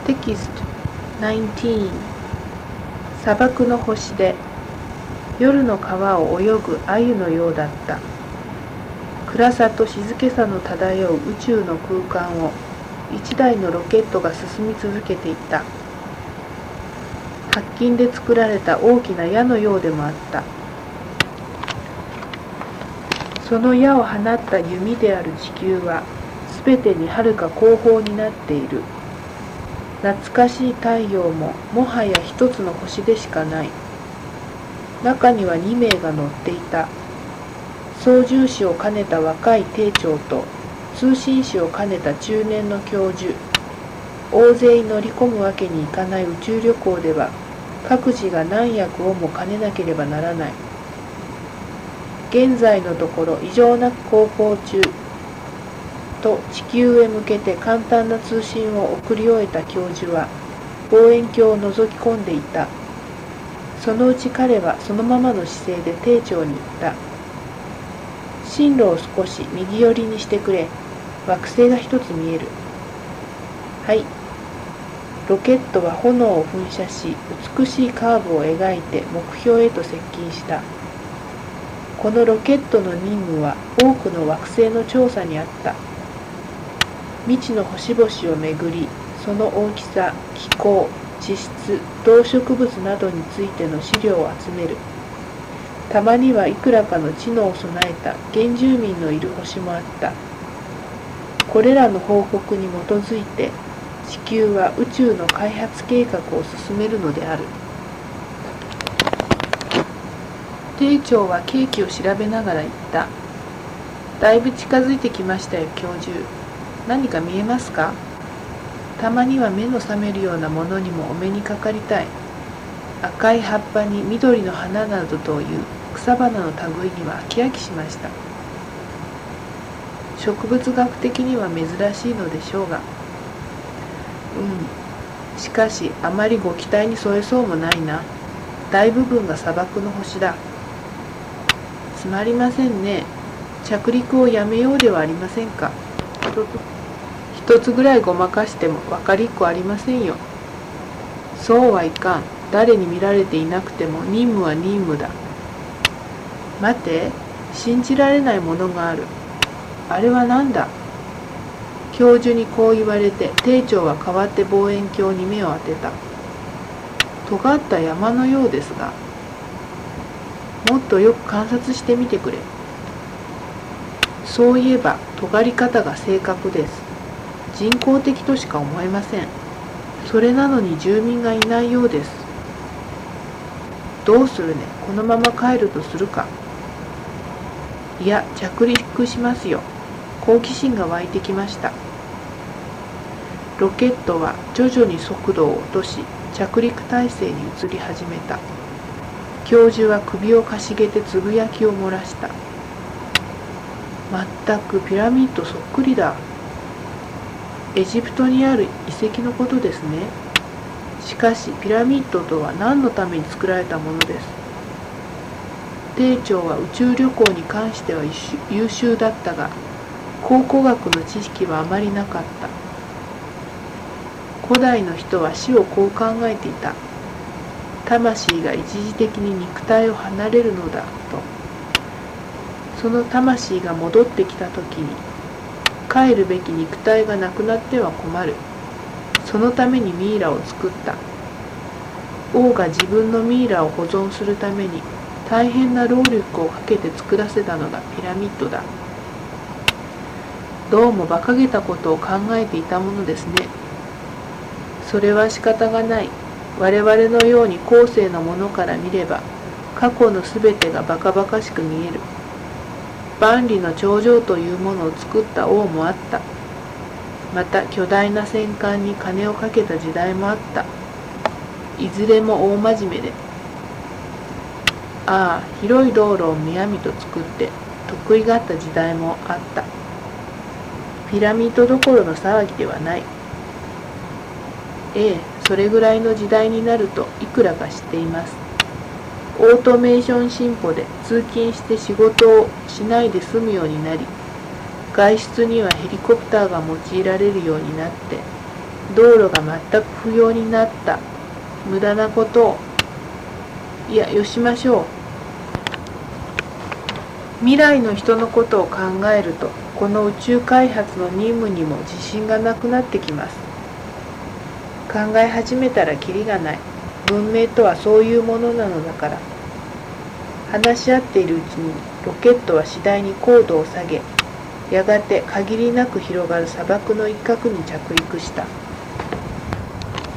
テキスト19砂漠の星で夜の川を泳ぐ鮎のようだった。暗さと静けさの漂う宇宙の空間を一台のロケットが進み続けていた。白金で作られた大きな矢のようでもあった。その矢を放った弓である地球はすべてにはるか後方になっている。懐かしい太陽ももはや一つの星でしかない。中には2名が乗っていた。操縦士を兼ねた若い艇長と通信士を兼ねた中年の教授。大勢乗り込むわけにいかない宇宙旅行では各自が何役をも兼ねなければならない。現在のところ異常なく航行中と地球へ向けて簡単な通信を送り終えた教授は望遠鏡を覗き込んでいた。そのうち彼はそのままの姿勢で艇長に言った。進路を少し右寄りにしてくれ。惑星が一つ見える。はい。ロケットは炎を噴射し、美しいカーブを描いて目標へと接近した。このロケットの任務は多くの惑星の調査にあった。未知の星々をめぐり、その大きさ、気候、地質、動植物などについての資料を集める。たまにはいくらかの知能を備えた原住民のいる星もあった。これらの報告に基づいて、地球は宇宙の開発計画を進めるのである。艇長は計器を調べながら言った。だいぶ近づいてきましたよ、教授。何か見えますか？たまには目の覚めるようなものにもお目にかかりたい。赤い葉っぱに緑の花などという草花の類には飽き飽きしました。植物学的には珍しいのでしょうが。しかしあまりご期待に添えそうもないな。大部分が砂漠の星だ。つまりませんね。着陸をやめようではありませんか。一つぐらいごまかしても分かりっこありませんよ。そうはいかん。誰に見られていなくても任務は任務だ。待て、信じられないものがある。あれは何だ。教授にこう言われて艇長は代わって望遠鏡に目を当てた。尖った山のようですが、もっとよく観察してみてくれ。そういえば尖り方が正確です。人工的としか思えません。それなのに住民がいないようです。どうするね。このまま帰るとするか。いや、着陸しますよ。好奇心が湧いてきました。ロケットは徐々に速度を落とし、着陸態勢に移り始めた。教授は首をかしげてつぶやきを漏らした。まったくピラミッドそっくりだ。エジプトにある遺跡のことですね。しかしピラミッドとは何のために作られたものです。艇長は宇宙旅行に関しては優秀だったが、考古学の知識はあまりなかった。古代の人は死をこう考えていた。魂が一時的に肉体を離れるのだと。その魂が戻ってきたときに、帰るべき肉体がなくなっては困る。そのためにミイラを作った。王が自分のミイラを保存するために大変な労力をかけて作らせたのがピラミッドだ。どうも馬鹿げたことを考えていたものですね。それは仕方がない。我々のように後世のものから見れば、過去のすべてが馬鹿馬鹿しく見える。万里の長城というものを作った王もあった。また巨大な戦艦に金をかけた時代もあった。いずれも大真面目で。ああ、広い道路をむやみと作って得意があった時代もあった。ピラミッドどころの騒ぎではない。ええ、それぐらいの時代になるといくらか知っています。オートメーション進歩で通勤して仕事をしないで済むようになり、外出にはヘリコプターが用いられるようになって、 道路が全く不要になった。無駄なことを。いや、よしましょう。未来の人のことを考えると、この宇宙開発の任務にも自信がなくなってきます。考え始めたらキリがない。文明とはそういうものなのだから。話し合っているうちにロケットは次第に高度を下げ、やがて限りなく広がる砂漠の一角に着陸した。